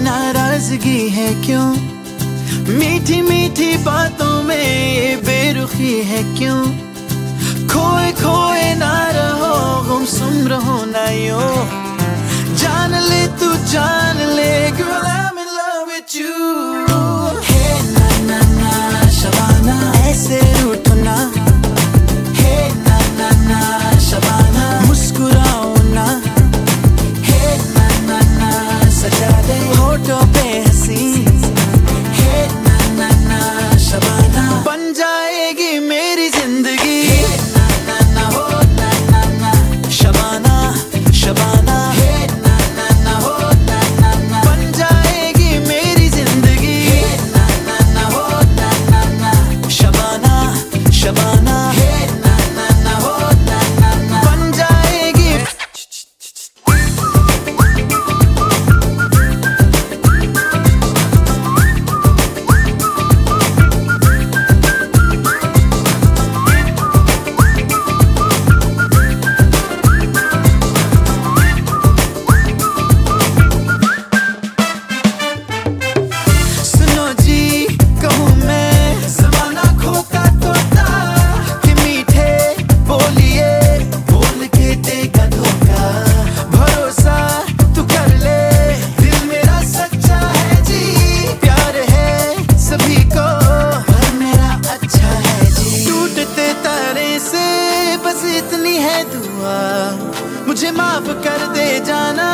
नाराजगी है क्यों, मीठी मीठी बातों में ये बेरुखी है क्यों। खोए खोए ना रहो, गुमसुम रहो ना यूं। जान ले तू जान ले, girl I'm in love with you। हे ना ना ना शबाना, ऐसे रूठो ना। हे ना ना ना शबाना, मुस्कुराओ ना। हे ना ना ना सजा दे होठों पे हंसी। हे ना ना ना शबाना, बन जाएगी मेरी जिंदगी। हे ना ना ना हो ना ना ना शबाना शबाना। हे ना ना ना हो ना ना ना, बन जाएगी मेरी जिंदगी। हे ना ना ना हो ना ना ना शबाना शबाना। हे ना ना ना हो ना ना ना, बन जाएगी। सुनो जी कहूँ मैं, ज़माना खोता तोता कि मीठे बोलिए, बोल के देगा धोखा। भरोसा तू कर ले, दिल मेरा सच्चा है जी। प्यार है सभी को, पर मेरा अच्छा है जी। टूटते तारे से बस इतनी है दुआ, मुझे माफ कर दे जाना।